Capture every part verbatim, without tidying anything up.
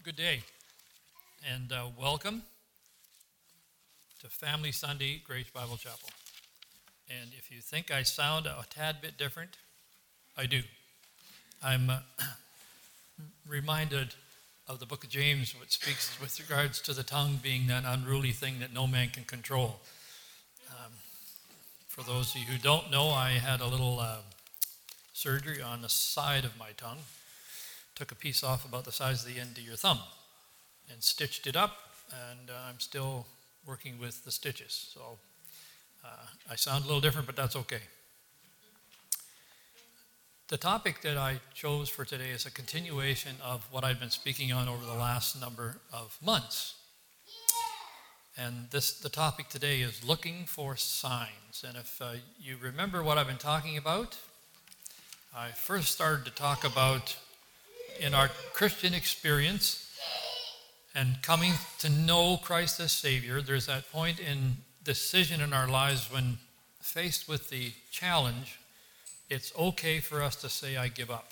Good day, and uh, welcome to Family Sunday, Grace Bible Chapel. And if you think I sound a tad bit different, I do. I'm uh, reminded of the book of James, which speaks with regards to the tongue being that unruly thing that no man can control. Um, for those of you who don't know, I had a little uh, surgery on the side of my tongue. Took a piece off about the size of the end of your thumb and stitched it up, and uh, I'm still working with the stitches. So uh, I sound a little different, but that's okay. The topic that I chose for today is a continuation of what I've been speaking on over the last number of months. And this, the topic today is looking for signs. And if uh, you remember what I've been talking about, I first started to talk about in our Christian experience and coming to know Christ as Savior, there's that point in decision in our lives when faced with the challenge, it's okay for us to say, I give up.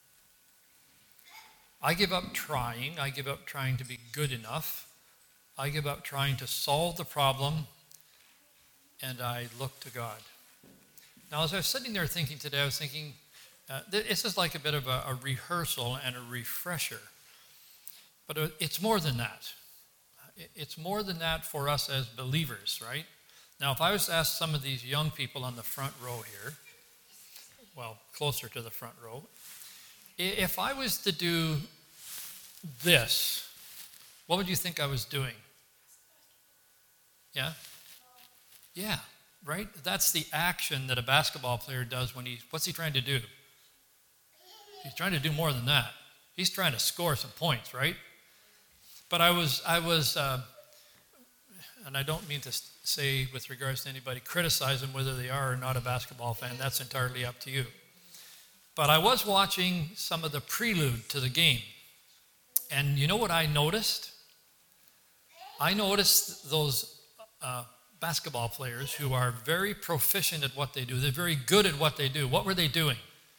I give up trying. I give up trying to be good enough. I give up trying to solve the problem, and I look to God. Now, as I was sitting there thinking today, I was thinking, Uh, this is like a bit of a, a rehearsal and a refresher. But it's more than that. It's more than that for us as believers, right? Now, if I was to ask some of these young people on the front row here, well, closer to the front row, if I was to do this, what would you think I was doing? Yeah? Yeah, right? That's the action that a basketball player does when he, what's he trying to do? He's trying to do more than that. He's trying to score some points, right? But I was, I was, uh, and I don't mean to say with regards to anybody, criticize them whether they are or not a basketball fan. That's entirely up to you. But I was watching some of the prelude to the game. And you know what I noticed? I noticed those uh, basketball players who are very proficient at what they do. They're very good at what they do. What were they doing?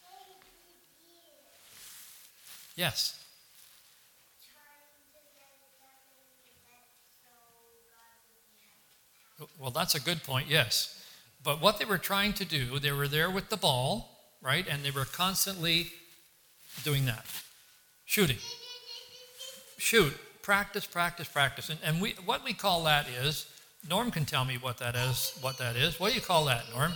Yes. Well, that's a good point, yes. But what they were trying to do, they were there with the ball, right? And they were constantly doing that. Shooting. Shoot. Practice, practice, practice. And, and we, what we call that is, Norm can tell me what that is, what that is. What do you call that, Norm?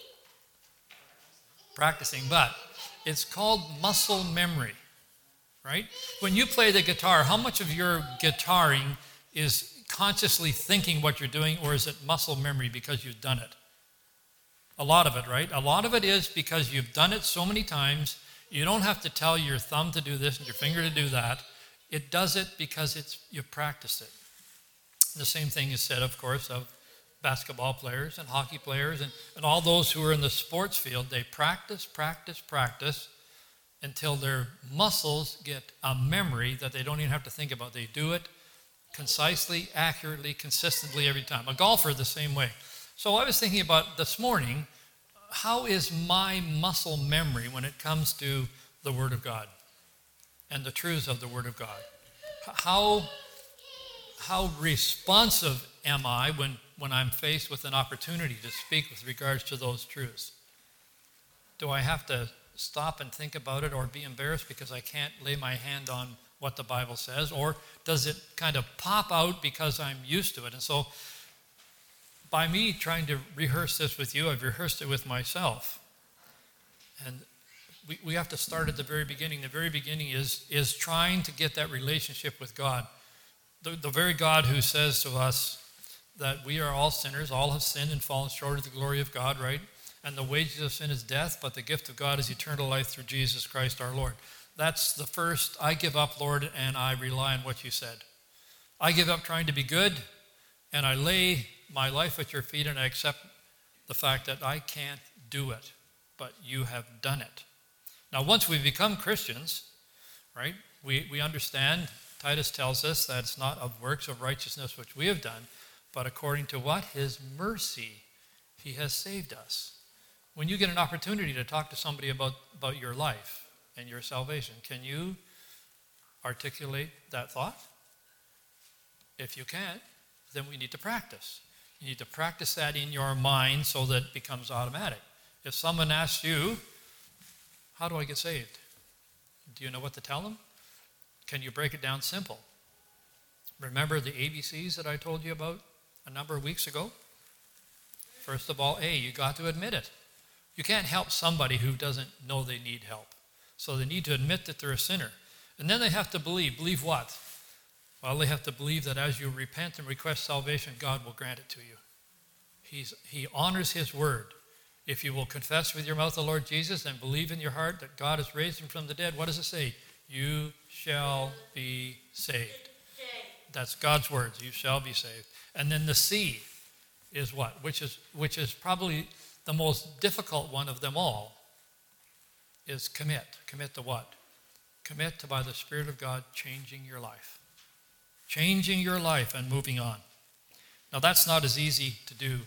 Practicing, but it's called muscle memory. Right? When you play the guitar, how much of your guitaring is consciously thinking what you're doing, or is it muscle memory because you've done it? A lot of it, right? A lot of it is because you've done it so many times, you don't have to tell your thumb to do this and your finger to do that. It does it because it's you've practiced it. The same thing is said, of course, of basketball players and hockey players and, and all those who are in the sports field. They practice, practice, practice, until their muscles get a memory that they don't even have to think about. They do it concisely, accurately, consistently every time. A golfer the same way. So I was thinking about this morning, how is my muscle memory when it comes to the Word of God and the truths of the Word of God? How, how responsive am I when, when I'm faced with an opportunity to speak with regards to those truths? Do I have to stop and think about it or be embarrassed because I can't lay my hand on what the Bible says? Or does it kind of pop out because I'm used to it? And so by me trying to rehearse this with you, I've rehearsed it with myself. And we, we have to start at the very beginning. The very beginning is, is trying to get that relationship with God. The, the very God who says to us that we are all sinners, all have sinned and fallen short of the glory of God, right? And the wages of sin is death, but the gift of God is eternal life through Jesus Christ our Lord. That's the first, I give up, Lord, and I rely on what you said. I give up trying to be good, and I lay my life at your feet, and I accept the fact that I can't do it, but you have done it. Now, once we become Christians, right, we, we understand, Titus tells us that it's not of works of righteousness which we have done, but according to what? His mercy, he has saved us. When you get an opportunity to talk to somebody about, about your life and your salvation, can you articulate that thought? If you can't, then we need to practice. You need to practice that in your mind so that it becomes automatic. If someone asks you, how do I get saved? Do you know what to tell them? Can you break it down simple? Remember the A B Cs that I told you about a number of weeks ago? First of all, A, you got to admit it. You can't help somebody who doesn't know they need help. So they need to admit that they're a sinner. And then they have to believe. Believe what? Well, they have to believe that as you repent and request salvation, God will grant it to you. He's, he honors his word. If you will confess with your mouth the Lord Jesus and believe in your heart that God has raised him from the dead, what does it say? You shall be saved. That's God's words. You shall be saved. And then the C is what? Which is, which is probably the most difficult one of them all, is commit. Commit to what? Commit to, by the Spirit of God, changing your life. Changing your life and moving on. Now, that's not as easy to do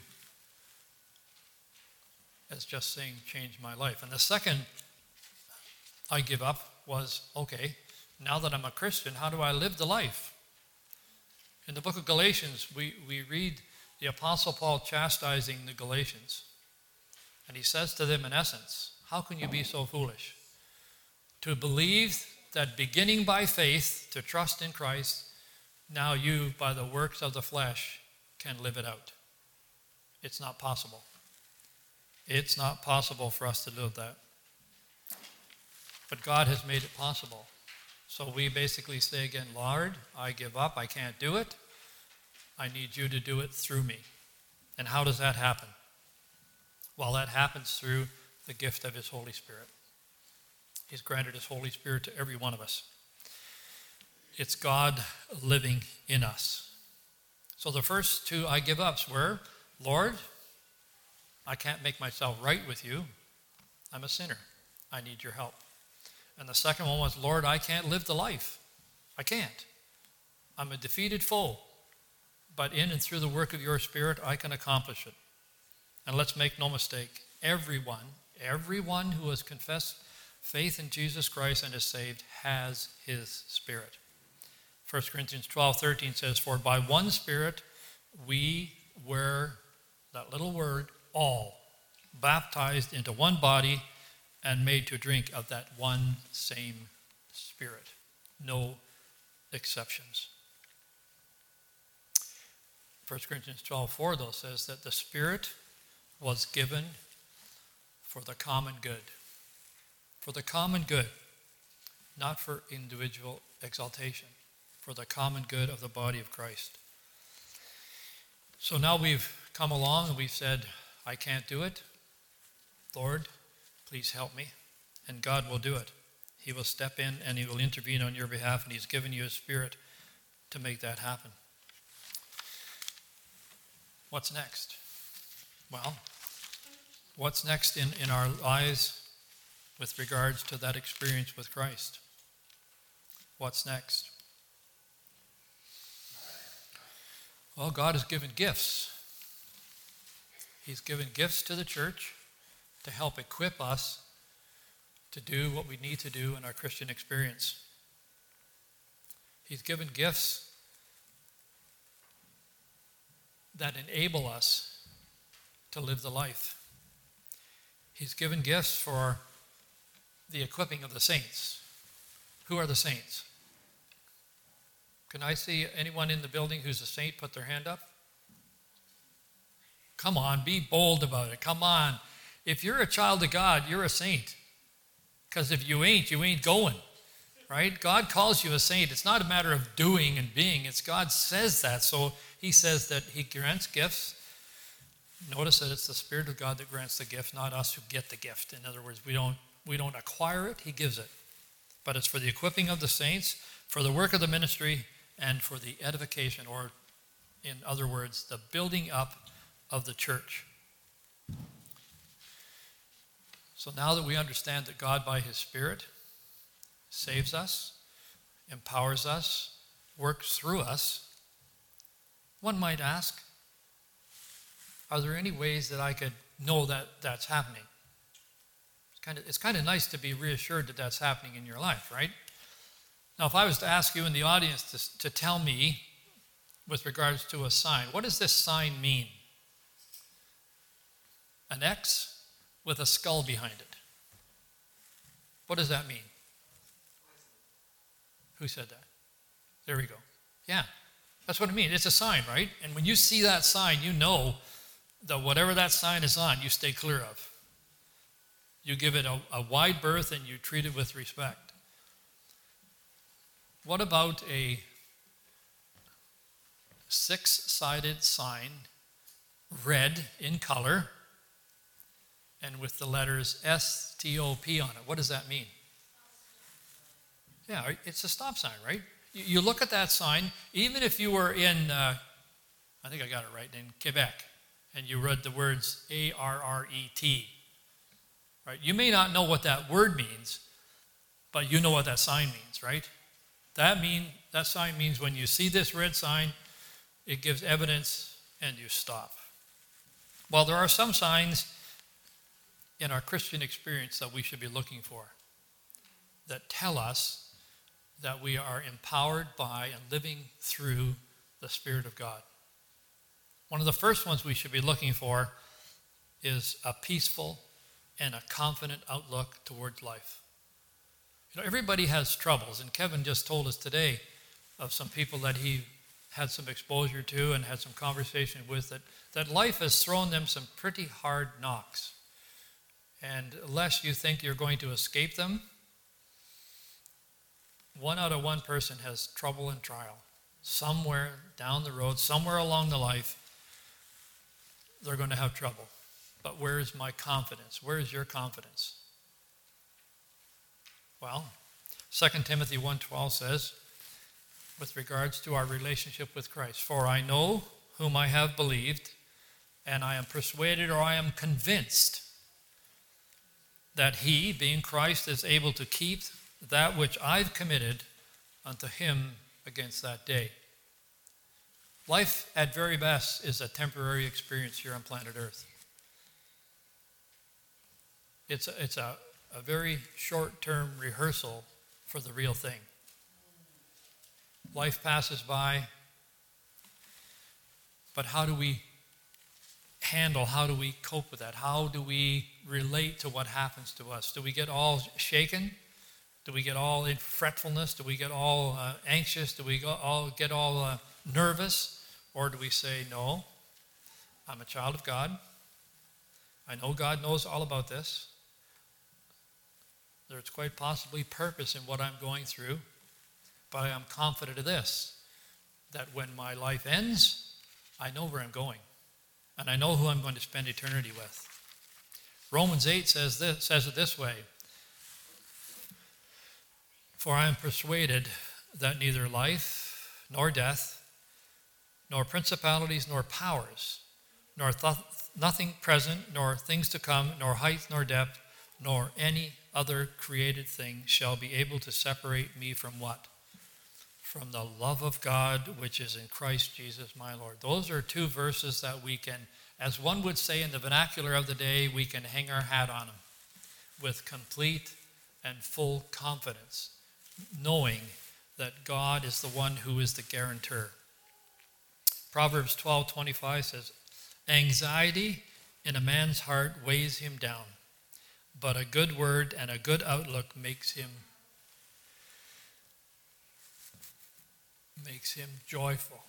as just saying, change my life. And the second I give up was, okay, now that I'm a Christian, how do I live the life? In the book of Galatians, we, we read the Apostle Paul chastising the Galatians. And he says to them, in essence, how can you be so foolish? To believe that beginning by faith, to trust in Christ, now you, by the works of the flesh, can live it out. It's not possible. It's not possible for us to do that. But God has made it possible. So we basically say again, Lord, I give up. I can't do it. I need you to do it through me. And how does that happen? Well, that happens through the gift of his Holy Spirit. He's granted his Holy Spirit to every one of us. It's God living in us. So the first two I give ups were, Lord, I can't make myself right with you. I'm a sinner. I need your help. And the second one was, Lord, I can't live the life. I can't. I'm a defeated foe. But in and through the work of your Spirit, I can accomplish it. And let's make no mistake, everyone, everyone who has confessed faith in Jesus Christ and is saved has his Spirit. First Corinthians twelve thirteen says, for by one Spirit we were, that little word, all, baptized into one body and made to drink of that one same Spirit. No exceptions. First Corinthians twelve four, though, says that the Spirit was given for the common good. For the common good, not for individual exaltation, for the common good of the body of Christ. So now we've come along and we've said, I can't do it. Lord, please help me. And God will do it. He will step in and he will intervene on your behalf, and he's given you his Spirit to make that happen. What's next? Well, what's next in, in our lives with regards to that experience with Christ? What's next? Well, God has given gifts. He's given gifts to the church to help equip us to do what we need to do in our Christian experience. He's given gifts that enable us to live the life. He's given gifts for the equipping of the saints. Who are the saints? Can I see anyone in the building who's a saint put their hand up? Come on, be bold about it. Come on. If you're a child of God, you're a saint. Because if you ain't, you ain't going. Right? God calls you a saint. It's not a matter of doing and being. It's God says that. So he says that he grants gifts. Notice that it's the Spirit of God that grants the gift, not us who get the gift. In other words, we don't, we don't acquire it. He gives it. But it's for the equipping of the saints, for the work of the ministry, and for the edification, or in other words, the building up of the church. So now that we understand that God by his Spirit saves us, empowers us, works through us, one might ask, are there any ways that I could know that that's happening? It's kind of, it's kind of nice to be reassured that that's happening in your life, right? Now, if I was to ask you in the audience to, to tell me, with regards to a sign, what does this sign mean? An X with a skull behind it. What does that mean? Who said that? There we go. Yeah, that's what it means. It's a sign, right? And when you see that sign, you know that whatever that sign is on, you stay clear of. You give it a, a wide berth and you treat it with respect. What about a six-sided sign, red in color, and with the letters S T O P on it? What does that mean? Yeah, it's a stop sign, right? You look at that sign, even if you were in, uh, I think I got it right, in Quebec, and you read the words A R R E T, right? You may not know what that word means, but you know what that sign means, right? That mean that sign means when you see this red sign, it gives evidence and you stop. Well, there are some signs in our Christian experience that we should be looking for that tell us that we are empowered by and living through the Spirit of God. One of the first ones we should be looking for is a peaceful and a confident outlook towards life. You know, everybody has troubles, and Kevin just told us today of some people that he had some exposure to and had some conversation with, that, that life has thrown them some pretty hard knocks. And unless you think you're going to escape them, one out of one person has trouble and trial. Somewhere down the road, somewhere along the life, they're going to have trouble. But where is my confidence? Where is your confidence? Well, Second Timothy one twelve says, with regards to our relationship with Christ, for I know whom I have believed, and I am persuaded, or I am convinced, that he, being Christ, is able to keep that which I've committed unto him against that day. Life, at very best, is a temporary experience here on planet Earth. It's a, it's a, a very short-term rehearsal for the real thing. Life passes by, but how do we handle, how do we cope with that? How do we relate to what happens to us? Do we get all shaken? Do we get all in fretfulness? Do we get all uh, anxious? Do we go, all get all uh, nervous? Or do we say, no, I'm a child of God. I know God knows all about this. There's quite possibly purpose in what I'm going through, but I am confident of this, that when my life ends, I know where I'm going, and I know who I'm going to spend eternity with. Romans eight says this, says it this way, for I am persuaded that neither life nor death, nor principalities nor powers, nor th- nothing present, nor things to come, nor height nor depth, nor any other created thing shall be able to separate me from what? From the love of God which is in Christ Jesus my Lord. Those are two verses that we can, as one would say in the vernacular of the day, we can hang our hat on them with complete and full confidence, knowing that God is the one who is the guarantor. Proverbs twelve twenty-five says, anxiety in a man's heart weighs him down, but a good word and a good outlook makes him makes him joyful.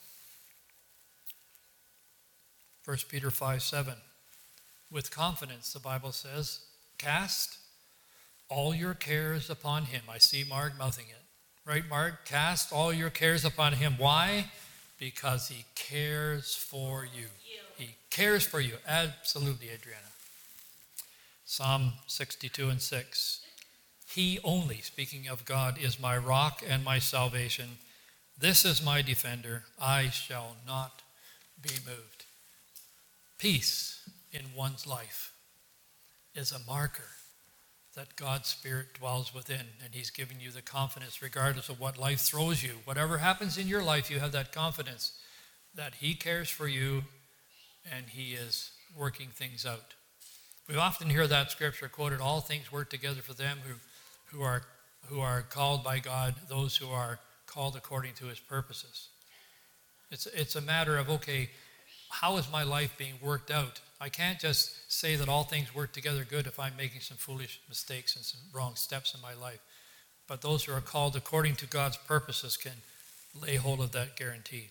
First Peter five seven. With confidence, the Bible says, cast all your cares upon him. I see Mark mouthing it. Right, Mark? Cast all your cares upon him. Why? Because he cares for you. He cares for you. Absolutely, Adriana. Psalm sixty-two and six. He only, speaking of God, is my rock and my salvation. This is my defender. I shall not be moved. Peace in one's life is a marker that God's Spirit dwells within, and he's given you the confidence regardless of what life throws you. Whatever happens in your life, you have that confidence that he cares for you and he is working things out. We often hear that scripture quoted, all things work together for them who, who are who are called by God, those who are called according to his purposes. It's, it's a matter of, okay, how is my life being worked out? I can't just say that all things work together good if I'm making some foolish mistakes and some wrong steps in my life. But those who are called according to God's purposes can lay hold of that guarantee.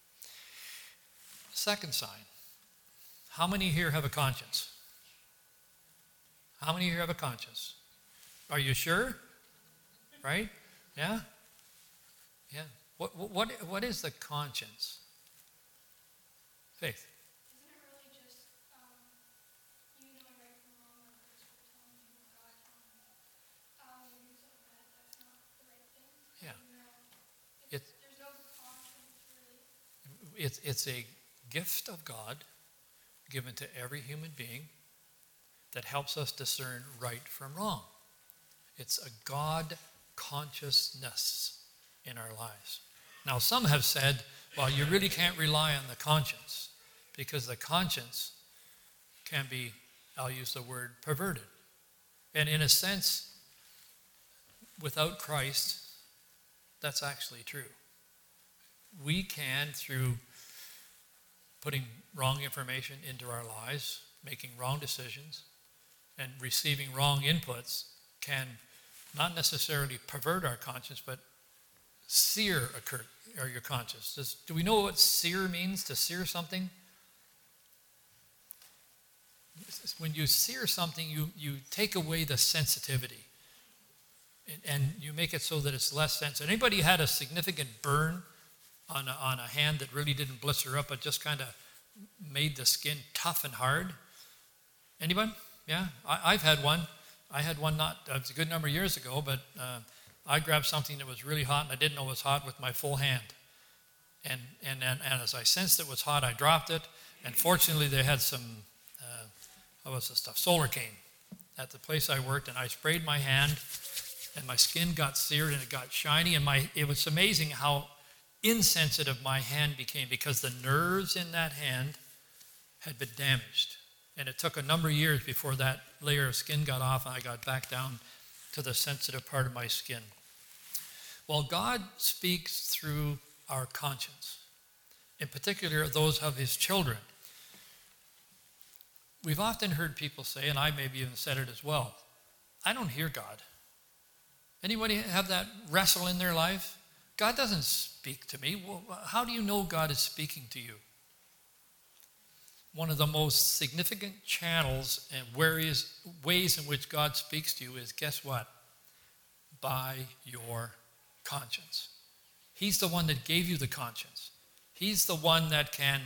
Second sign. How many here have a conscience? How many here have a conscience? Are you sure? Right? Yeah? Yeah. What, what, what is the conscience? Faith. Isn't it really just um, you knowing right from wrong, or just telling you what God telling you? Um, you do something that that's not the right thing. Yeah. You know, It, there's no conscience really. it's, it's a gift of God given to every human being that helps us discern right from wrong. It's a God consciousness in our lives. Now, some have said, well, you really can't rely on the conscience because the conscience can be, I'll use the word, perverted. And in a sense, without Christ, that's actually true. We can, through putting wrong information into our lives, making wrong decisions, and receiving wrong inputs, can not necessarily pervert our conscience, but sear occur, or your conscience. Does, do we know what sear means, to sear something? When you sear something, you, you take away the sensitivity. And, and you make it so that it's less sensitive. Anybody had a significant burn on a, on a hand that really didn't blister up, but just kind of made the skin tough and hard? Anyone? Yeah? I, I've had one. I had one not, it was a good number of years ago, but uh, I grabbed something that was really hot, and I didn't know it was hot with my full hand. And, and, and, and as I sensed it was hot, I dropped it. And fortunately, they had some, uh, what was the stuff, solar cane at the place I worked, and I sprayed my hand, and my skin got seared, and it got shiny. And my it was amazing how insensitive my hand became because the nerves in that hand had been damaged. And it took a number of years before that layer of skin got off and I got back down to the sensitive part of my skin. Well, God speaks through our conscience, in particular those of his children. We've often heard people say, and I maybe even said it as well, I don't hear God. Anybody have that wrestle in their life? God doesn't speak to me. Well, how do you know God is speaking to you? One of the most significant channels and ways, ways in which God speaks to you is, guess what? By your conscience. He's the one that gave you the conscience. He's the one that can,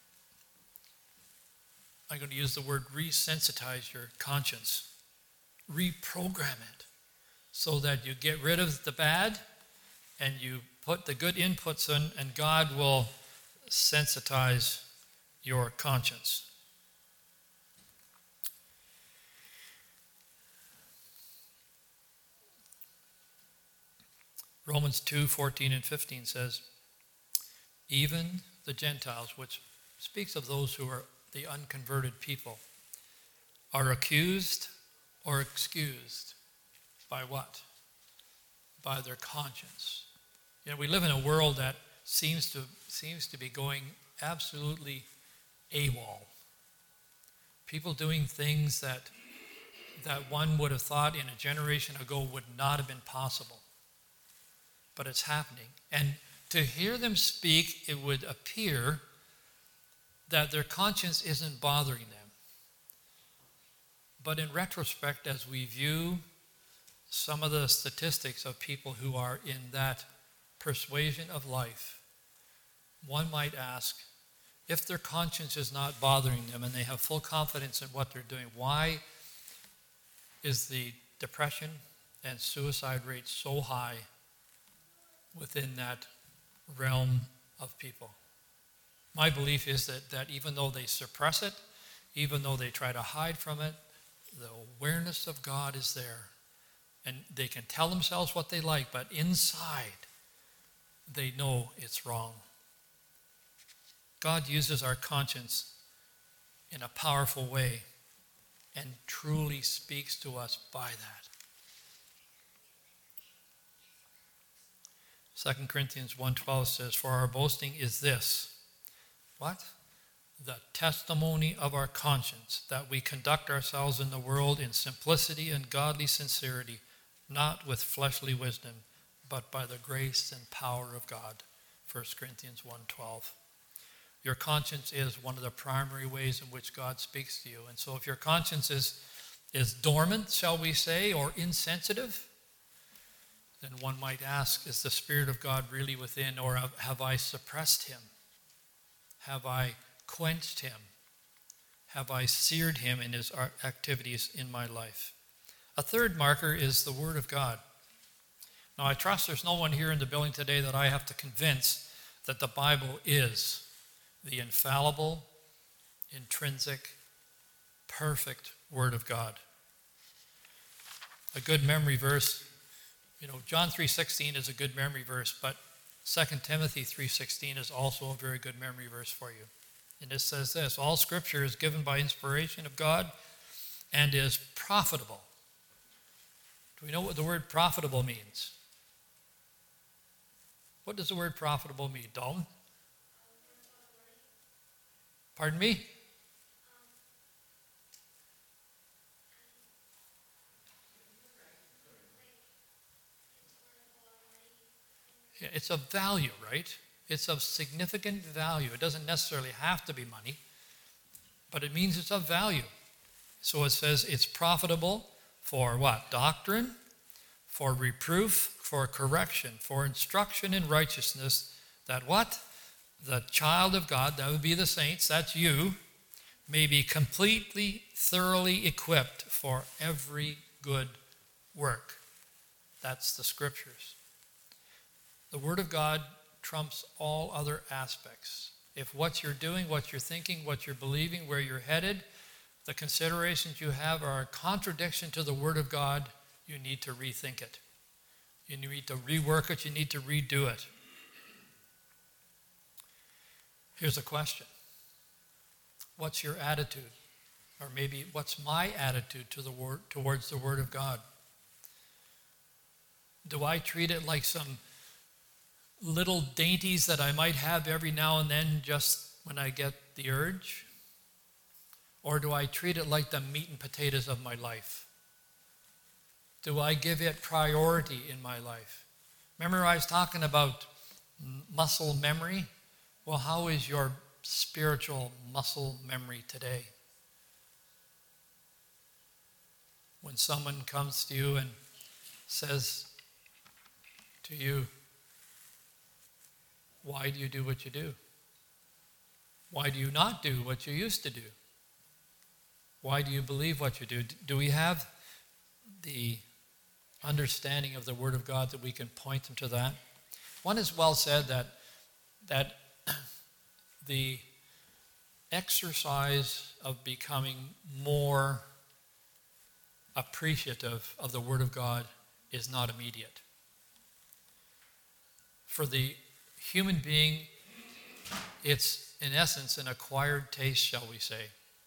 I'm going to use the word resensitize your conscience, reprogram it so that you get rid of the bad and you put the good inputs in, and God will sensitize your conscience. Romans two, fourteen and fifteen says, even the Gentiles, which speaks of those who are the unconverted people, are accused or excused by what? By their conscience. You know, we live in a world that seems to seems to be going absolutely AWOL. People doing things that that one would have thought in a generation ago would not have been possible. But it's happening. And to hear them speak, it would appear that their conscience isn't bothering them. But in retrospect, as we view some of the statistics of people who are in that persuasion of life, one might ask, if their conscience is not bothering them and they have full confidence in what they're doing, why is the depression and suicide rate so high within that realm of people? My belief is that, that even though they suppress it, even though they try to hide from it, the awareness of God is there. And they can tell themselves what they like, but inside, they know it's wrong. God uses our conscience in a powerful way and truly speaks to us by that. Second Corinthians one twelve says, for our boasting is this. What? The testimony of our conscience, that we conduct ourselves in the world in simplicity and godly sincerity, not with fleshly wisdom, but by the grace and power of God. First Corinthians one twelve. Your conscience is one of the primary ways in which God speaks to you. And so if your conscience is, is dormant, shall we say, or insensitive, then one might ask, is the Spirit of God really within, or have, have I suppressed him? Have I quenched him? Have I seared him in his activities in my life? A third marker is the Word of God. Now, I trust there's no one here in the building today that I have to convince that the Bible is the infallible, intrinsic, perfect Word of God. A good memory verse, you know, John three sixteen is a good memory verse, but Second Timothy three sixteen is also a very good memory verse for you. And it says this, all Scripture is given by inspiration of God and is profitable. Do we know what the word profitable means? What does the word profitable mean, Dalton? Pardon me? Yeah, it's of value, right? It's of significant value. It doesn't necessarily have to be money, but it means it's of value. So it says it's profitable for what? Doctrine, for reproof, for correction, for instruction in righteousness, that what? The child of God, that would be the saints, that's you, may be completely, thoroughly equipped for every good work. That's the Scriptures. The Word of God trumps all other aspects. If what you're doing, what you're thinking, what you're believing, where you're headed, the considerations you have are a contradiction to the Word of God, you need to rethink it. You need to rework it. You need to redo it. Here's a question. What's your attitude? Or maybe what's my attitude to the word, towards the Word of God? Do I treat it like some little dainties that I might have every now and then just when I get the urge? Or do I treat it like the meat and potatoes of my life? Do I give it priority in my life? Remember I was talking about muscle memory? Well, how is your spiritual muscle memory today? When someone comes to you and says to you, why do you do what you do? Why do you not do what you used to do? Why do you believe what you do? Do we have the understanding of the Word of God that we can point them to that? One has well said that, that the exercise of becoming more appreciative of the Word of God is not immediate. For the human being, it's in essence an acquired taste, shall we say.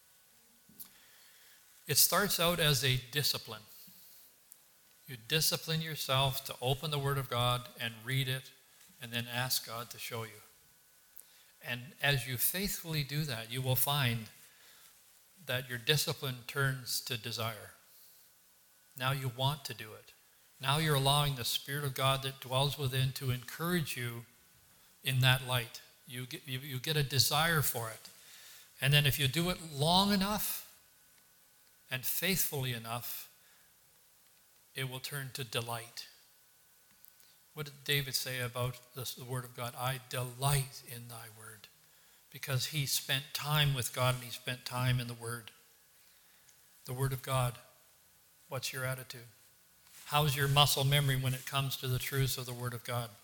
It starts out as a discipline. You discipline yourself to open the Word of God and read it and then ask God to show you. And as you faithfully do that, you will find that your discipline turns to desire. Now you want to do it. Now you're allowing the Spirit of God that dwells within to encourage you in that light. You get, you, you get a desire for it. And then if you do it long enough and faithfully enough, it will turn to delight. What did David say about this, the Word of God? I delight in thy word. Because he spent time with God and he spent time in the Word. The Word of God. What's your attitude? How's your muscle memory when it comes to the truths of the Word of God?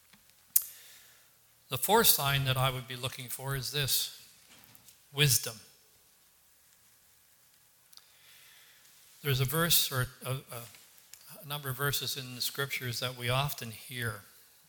The fourth sign that I would be looking for is this: wisdom. There's a verse or a, a, a number of verses in the Scriptures that we often hear.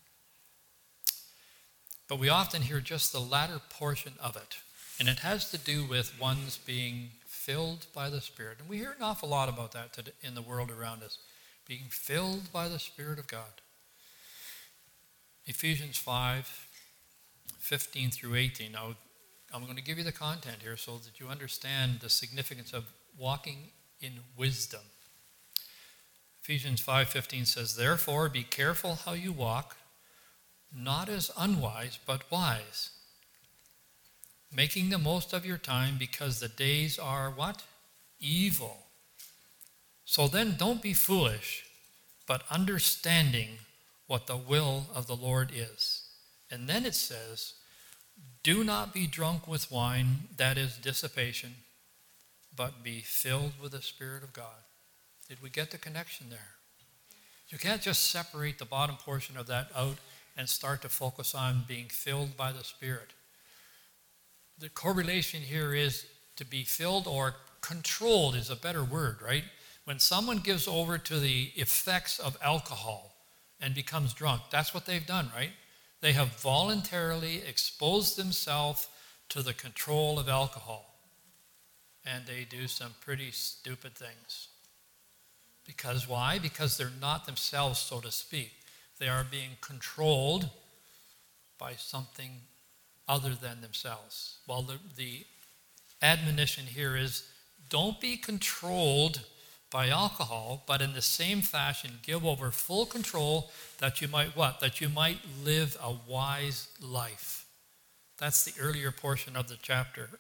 But we often hear just the latter portion of it. And it has to do with one's being filled by the Spirit. And we hear an awful lot about that today in the world around us. Being filled by the Spirit of God. Ephesians five, fifteen through eighteen. Now, I'm going to give you the content here so that you understand the significance of walking in wisdom. Ephesians five fifteen says, "Therefore be careful how you walk, not as unwise, but wise, making the most of your time because the days are" what? Evil. So then don't be foolish, but understanding what the will of the Lord is. And then it says, "Do not be drunk with wine, that is dissipation, but be filled with the Spirit of God." Did we get the connection there? You can't just separate the bottom portion of that out and start to focus on being filled by the Spirit. The correlation here is to be filled, or controlled is a better word, right? When someone gives over to the effects of alcohol and becomes drunk, that's what they've done, right? They have voluntarily exposed themselves to the control of alcohol. And they do some pretty stupid things. Because why? Because they're not themselves, so to speak. They are being controlled by something other than themselves. Well, the, the admonition here is, don't be controlled by alcohol, but in the same fashion, give over full control that you might what? That you might live a wise life. That's the earlier portion of the chapter.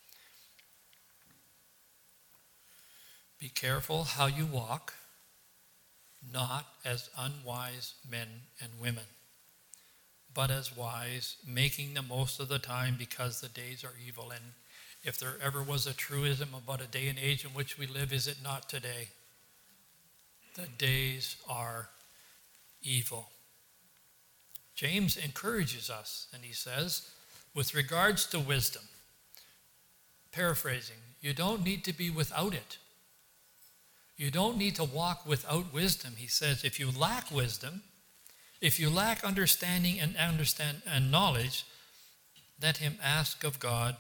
Be careful how you walk, not as unwise men and women, but as wise, making the most of the time because the days are evil. And if there ever was a truism about a day and age in which we live, is it not today? The days are evil. James encourages us, and he says, with regards to wisdom, paraphrasing, you don't need to be without it. You don't need to walk without wisdom. He says, if you lack wisdom, if you lack understanding and understand and knowledge, let him ask of God,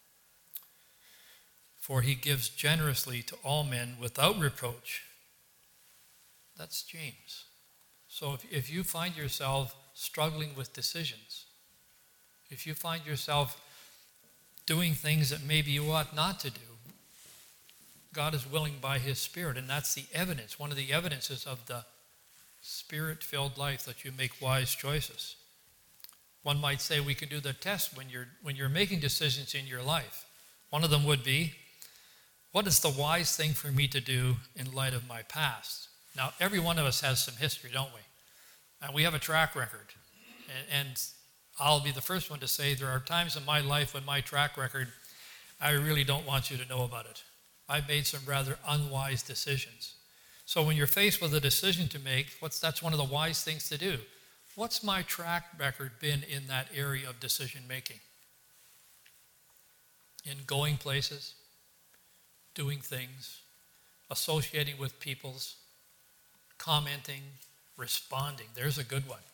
for he gives generously to all men without reproach. That's James. So if, if you find yourself struggling with decisions, if you find yourself doing things that maybe you ought not to do, God is willing by his Spirit, and that's the evidence, one of the evidences of the Spirit-filled life, that you make wise choices. One might say we can do the test when you're when you're making decisions in your life. One of them would be, what is the wise thing for me to do in light of my past? Now, every one of us has some history, don't we? And we have a track record. And, and I'll be the first one to say there are times in my life when my track record, I really don't want you to know about it. I've made some rather unwise decisions. So when you're faced with a decision to make, what's that's one of the wise things to do. What's my track record been in that area of decision making? In going places, doing things, associating with peoples, commenting, responding. There's a good one.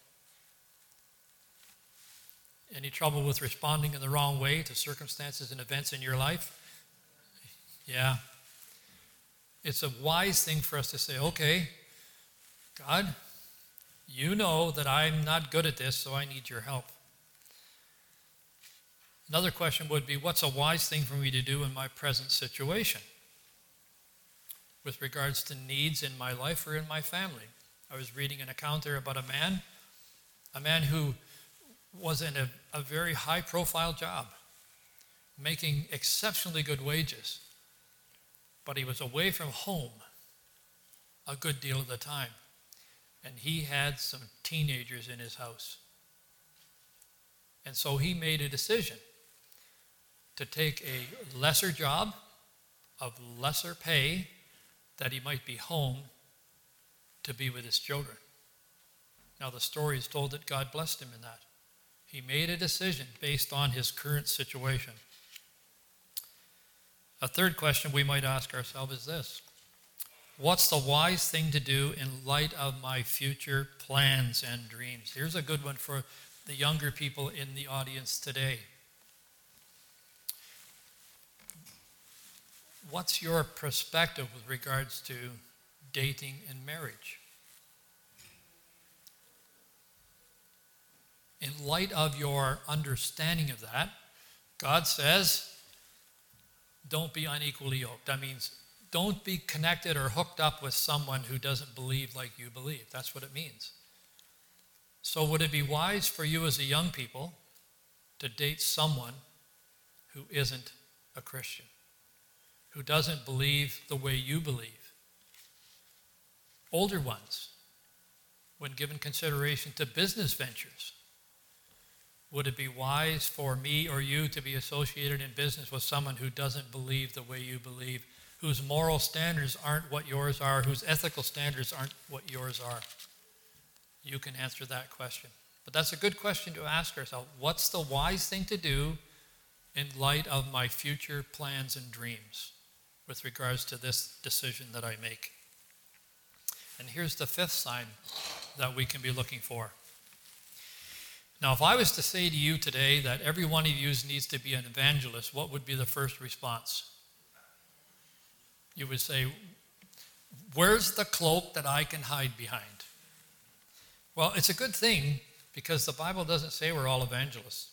Any trouble with responding in the wrong way to circumstances and events in your life? Yeah. It's a wise thing for us to say, okay, God, you know that I'm not good at this, so I need your help. Another question would be, what's a wise thing for me to do in my present situation with regards to needs in my life or in my family? I was reading an account there about a man, a man who was in a, a very high-profile job, making exceptionally good wages, but he was away from home a good deal of the time, and he had some teenagers in his house. And so he made a decision to take a lesser job of lesser pay that he might be home to be with his children. Now the story is told that God blessed him in that. He made a decision based on his current situation. A third question we might ask ourselves is this: what's the wise thing to do in light of my future plans and dreams? Here's a good one for the younger people in the audience today. What's your perspective with regards to dating and marriage? in light of your understanding of that, God says, don't be unequally yoked. That means don't be connected or hooked up with someone who doesn't believe like you believe. That's what it means. So would it be wise for you as a young people to date someone who isn't a Christian, who doesn't believe the way you believe? Older ones, when given consideration to business ventures, would it be wise for me or you to be associated in business with someone who doesn't believe the way you believe, whose moral standards aren't what yours are, whose ethical standards aren't what yours are? You can answer that question. But that's a good question to ask ourselves. What's the wise thing to do in light of my future plans and dreams with regards to this decision that I make? And here's the fifth sign that we can be looking for. Now, if I was to say to you today that every one of you needs to be an evangelist, what would be the first response? You would say, where's the cloak that I can hide behind? Well, it's a good thing because the Bible doesn't say we're all evangelists.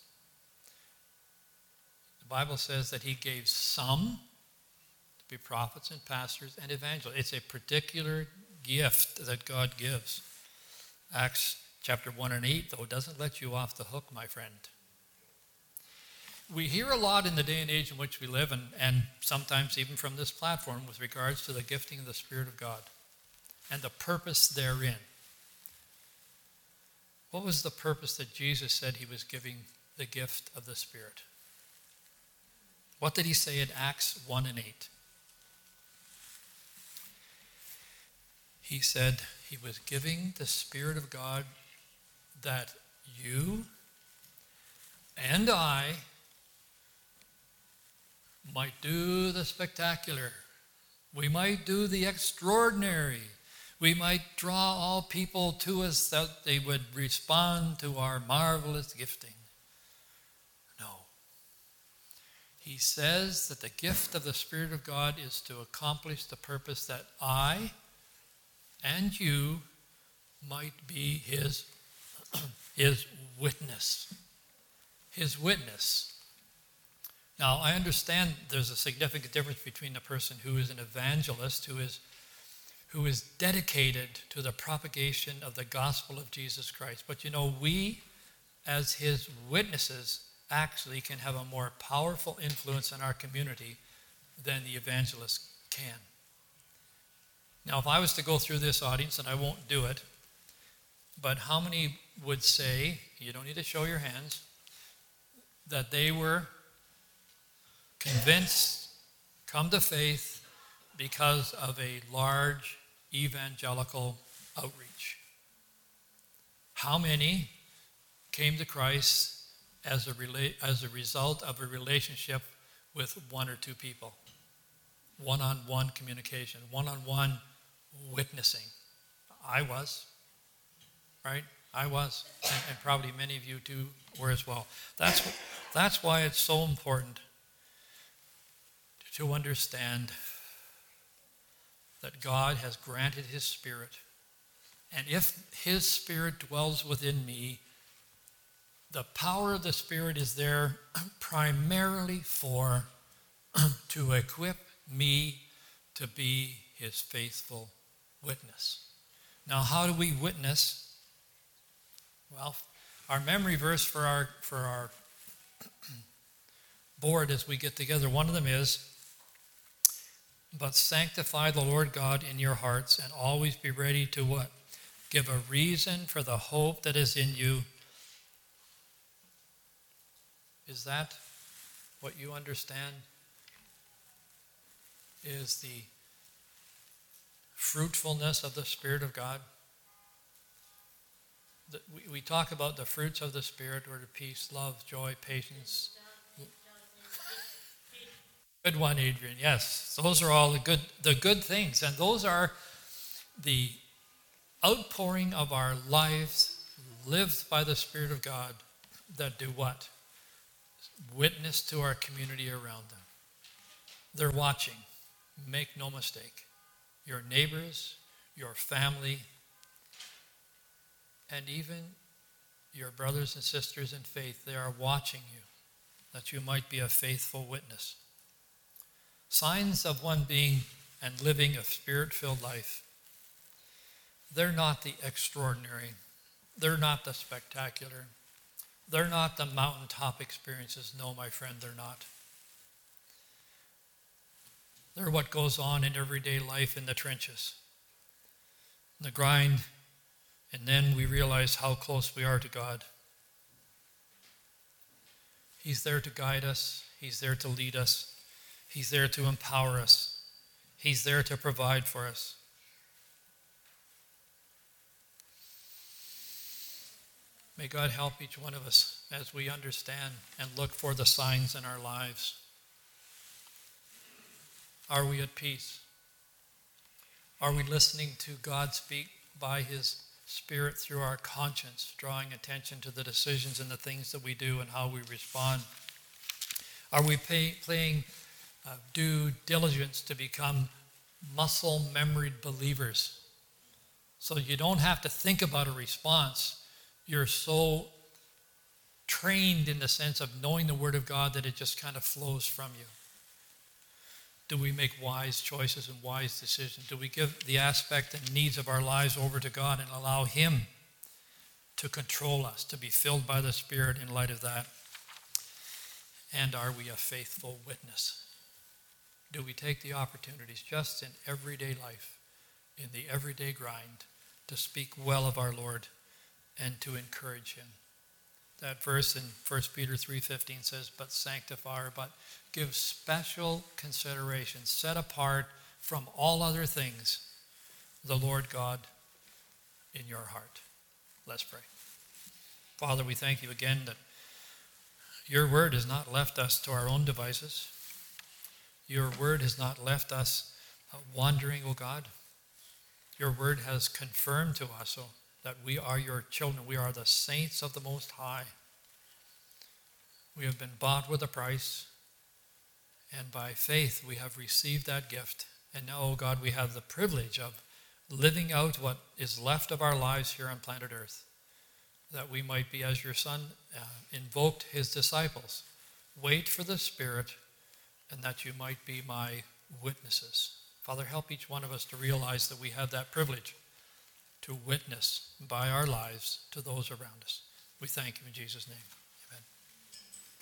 The Bible says that he gave some to be prophets and pastors and evangelists. It's a particular gift that God gives. Acts chapter one and eight, though, doesn't let you off the hook, my friend. We hear a lot in the day and age in which we live, and, and sometimes even from this platform, with regards to the gifting of the Spirit of God and the purpose therein. What was the purpose that Jesus said he was giving the gift of the Spirit? What did he say in Acts one and eight? He said he was giving the Spirit of God that you and I might do the spectacular. We might do the extraordinary. We might draw all people to us that they would respond to our marvelous gifting. No. He says that the gift of the Spirit of God is to accomplish the purpose that I and you might be his, his witness. His witness. Now, I understand there's a significant difference between a person who is an evangelist, who is who is dedicated to the propagation of the gospel of Jesus Christ. But you know, we, as his witnesses, actually can have a more powerful influence in our community than the evangelist can. Now, if I was to go through this audience, and I won't do it, but how many would say, you don't need to show your hands, that they were convinced, come to faith, because of a large evangelical outreach? How many came to Christ as a, rela- as a result of a relationship with one or two people? One-on-one communication, one-on-one witnessing. I was, right? I was, and, and probably many of you too were as well. That's, that's why it's so important to understand that God has granted his Spirit. And if his Spirit dwells within me, the power of the Spirit is there primarily for to equip me to be his faithful witness. Now, how do we witness? Well, our memory verse for our for our board as we get together, one of them is, but sanctify the Lord God in your hearts, and always be ready to what? Give a reason for the hope that is in you. Is that what you understand is the fruitfulness of the Spirit of God? The, we, we talk about the fruits of the Spirit, or the peace, love, joy, patience. Good one, Adrian. Yes, those are all the good, the good things. And those are the outpouring of our lives lived by the Spirit of God that do what? Witness to our community around them. They're watching. Make no mistake. Your neighbors, your family, and even your brothers and sisters in faith. They are watching you, that you might be a faithful witness. Signs of one being and living a spirit-filled life. They're not the extraordinary. They're not the spectacular. They're not the mountaintop experiences. No, my friend, they're not. They're what goes on in everyday life in the trenches, the grind, and then we realize how close we are to God. He's there to guide us. He's there to lead us. He's there to empower us. He's there to provide for us. May God help each one of us as we understand and look for the signs in our lives. Are we at peace? Are we listening to God speak by his Spirit through our conscience, drawing attention to the decisions and the things that we do and how we respond? Are we pay, playing uh, due diligence to become muscle memoried believers? So you don't have to think about a response. You're so trained in the sense of knowing the Word of God that it just kind of flows from you. Do we make wise choices and wise decisions? Do we give the aspect and needs of our lives over to God and allow him to control us, to be filled by the Spirit in light of that? And are we a faithful witness? Do we take the opportunities just in everyday life, in the everyday grind, to speak well of our Lord and to encourage him? That verse in First Peter three fifteen says, but sanctify, but give special consideration, set apart from all other things, the Lord God in your heart. Let's pray. Father, we thank you again that your word has not left us to our own devices. Your word has not left us wandering, O God. Your word has confirmed to us, oh, that we are your children. We are the saints of the Most High. We have been bought with a price, and by faith we have received that gift. And now, oh God, we have the privilege of living out what is left of our lives here on planet Earth, that we might be, as your Son uh, invoked his disciples, wait for the Spirit, and that you might be my witnesses. Father, help each one of us to realize that we have that privilege to witness by our lives to those around us. We thank you in Jesus' name.